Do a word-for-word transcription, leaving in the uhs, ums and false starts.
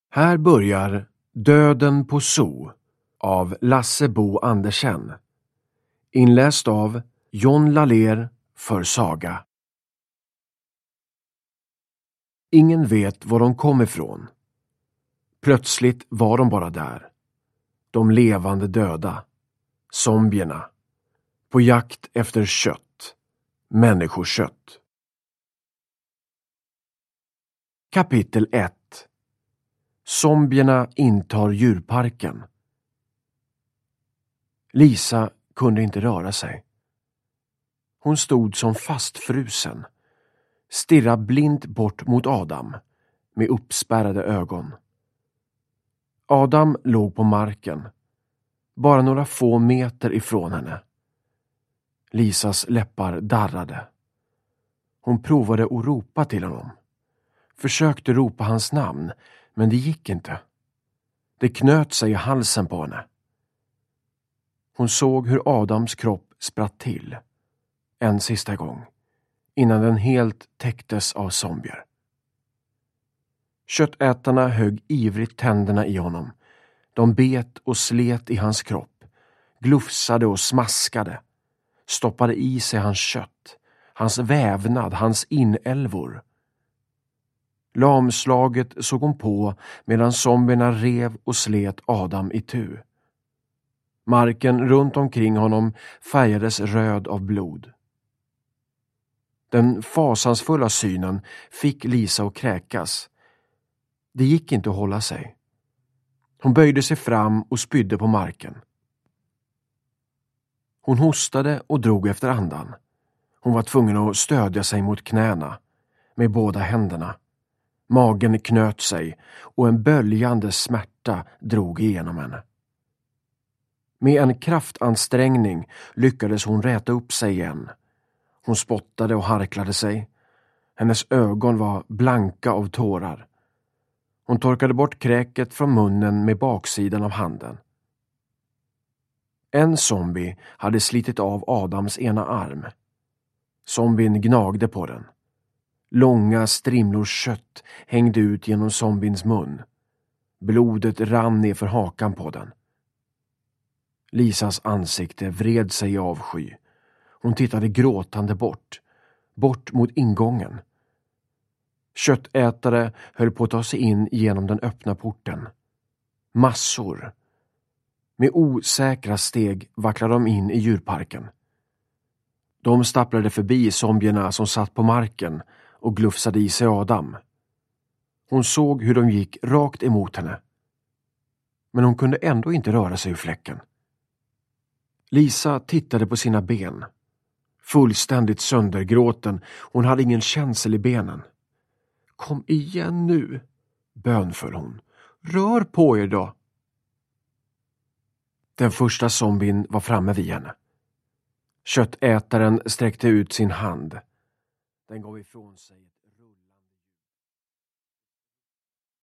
Här börjar Döden på zoo av Lasse Bo Andersen. Inläst av John Laler för Saga. Ingen vet var de kom ifrån. Plötsligt var de bara där. De levande döda. Zombierna. På jakt efter kött. Människokött. Kapitel ett. Zombierna intar djurparken. Lisa kunde inte röra sig. Hon stod som fastfrusen. Stirrade blint bort mot Adam med uppspärrade ögon. Adam låg på marken, bara några få meter ifrån henne. Lisas läppar darrade. Hon provade att ropa till honom. Försökte ropa hans namn, men det gick inte. Det knöt sig i halsen på henne. Hon såg hur Adams kropp spratt till. En sista gång, innan den helt täcktes av zombier. Köttätarna högg ivrigt tänderna i honom. De bet och slet i hans kropp, glufsade och smaskade, stoppade i sig hans kött, hans vävnad, hans inälvor. Lamslaget såg hon på medan zombierna rev och slet Adam i tu. Marken runt omkring honom färgades röd av blod. Den fasansfulla synen fick Lisa att kräkas. Det gick inte att hålla sig. Hon böjde sig fram och spydde på marken. Hon hostade och drog efter andan. Hon var tvungen att stödja sig mot knäna med båda händerna. Magen knöt sig och en böljande smärta drog igenom henne. Med en kraftansträngning lyckades hon räta upp sig igen. Hon spottade och harklade sig. Hennes ögon var blanka av tårar. Hon torkade bort kräket från munnen med baksidan av handen. En zombie hade slitit av Adams ena arm. Zombien gnagde på den. Långa strimlor kött hängde ut genom zombiens mun. Blodet rann ner för hakan på den. Lisas ansikte vred sig i avsky. Hon tittade gråtande bort, bort mot ingången. Köttätare höll på att ta sig in genom den öppna porten. Massor. Med osäkra steg vacklade de in i djurparken. De stapplade förbi zombierna som satt på marken och glufsade i sig Adam. Hon såg hur de gick rakt emot henne. Men hon kunde ändå inte röra sig ur fläcken. Lisa tittade på sina ben. Fullständigt söndergråten. Hon hade ingen känsel i benen. Kom igen nu, bönföll hon. Rör på er då. Den första zombien var framme vid henne. Köttätaren sträckte ut sin hand. Den gav ifrån sig